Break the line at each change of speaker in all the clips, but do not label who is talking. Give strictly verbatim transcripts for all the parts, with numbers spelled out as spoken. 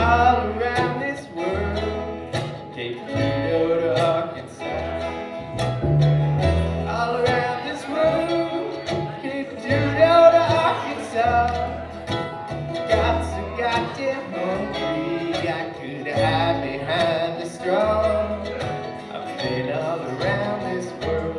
all around this world, Cape Judeau to Arkansas. All around this world, Cape Judeau to Arkansas. Got so goddamn hungry, I could hide behind the straw. I've been all around this world.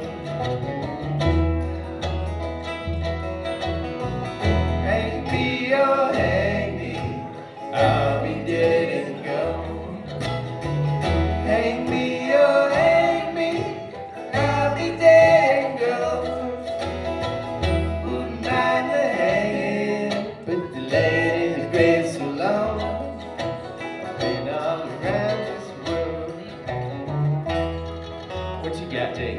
Hang me, oh hang me, I'll be dead and gone. Hang me, oh hang me, I'll be dead and gone. Wouldn't mind the hanging, but the laying in the grave so long. I've been all around this world. What you got, Jake?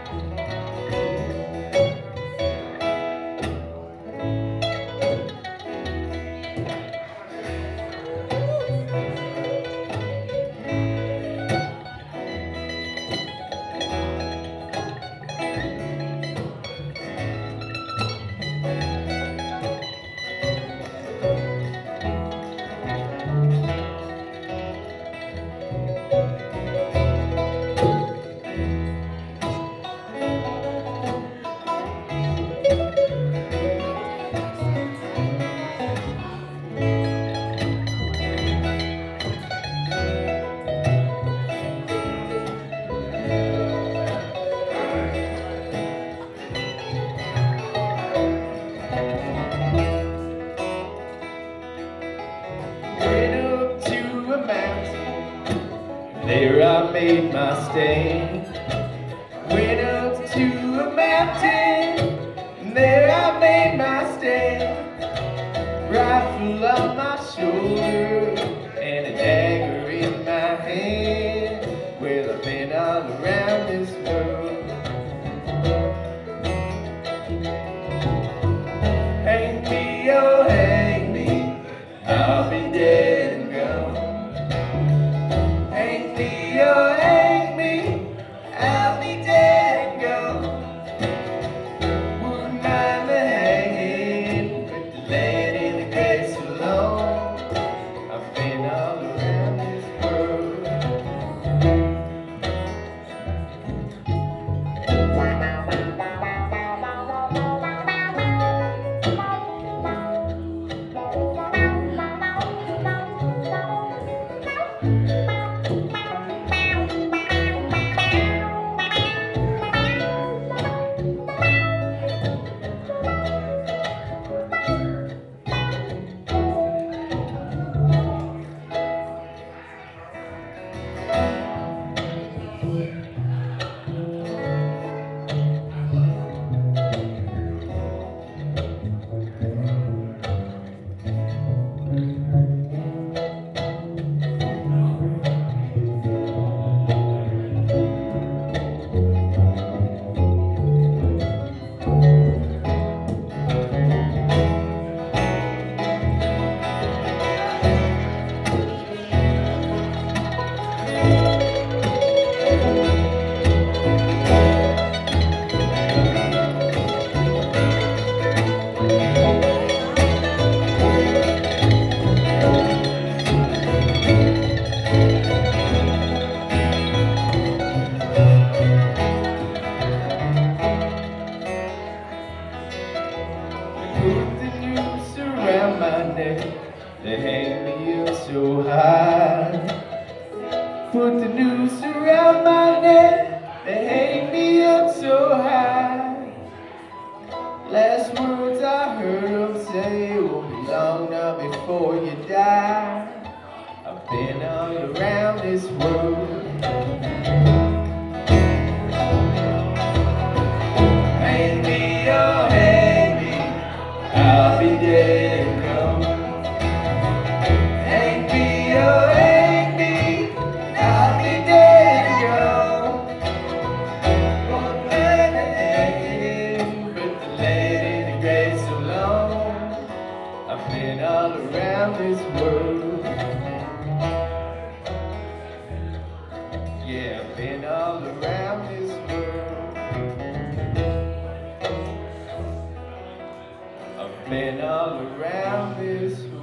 There I made my stand. Went up to a mountain, and there I made my stand. Rifle on my shoulder, and a dagger in my hand. Well, I've been all around this world. Hang me, oh hang me, I'll be dead and gone. Hang me, oh hang me, I'll be dead and gone. Wouldn't mind the hanging, but the laying in the grave so long. I've been all around this world. Put the noose around my neck, they hang me up so high. Put the noose around my neck, they hang me up so high. Last words I heard them say, won't be long now before you die. I've been all around this world. Hang me, oh hang me, I'll be dead and gone. Hang me, oh hang me, I'll be dead and gone. Won't mind the hanging, but the laying in the grave so long. I've been all around this world. Yeah, I've been all around this world. I've been all around this world.